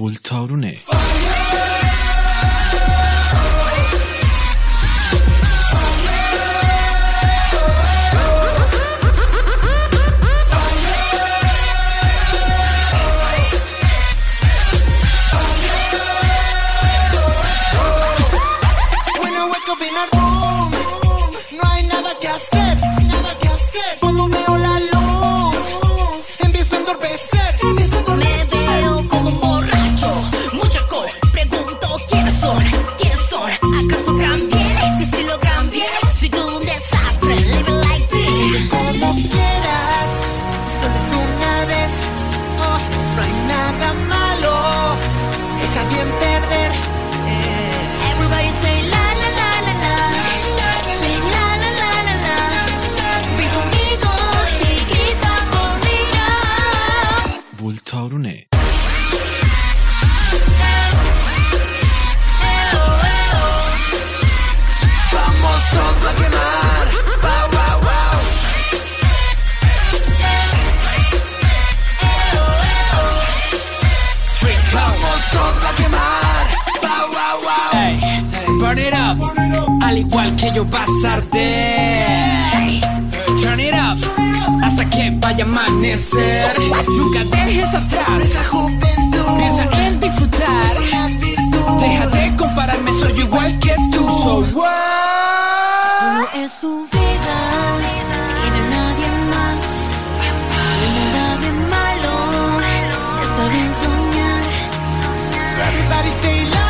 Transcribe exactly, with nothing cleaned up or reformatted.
불타오르네. 불타오르네. Vamos todo a quemar. Wow, wow, wow. Vamos todo a quemar. Wow, wow, wow. Hey, burn it up. Al igual que yo vas a arder. Turn it up. Hasta que vaya a amanecer. Nunca dejes atrás Esa juventud. Piensa en disfrutar. Deja de compararme, soy igual que tú. So what? Solo es tu vida y de nadie más. Y no hay nada de malo. Está bien soñar. Everybody say la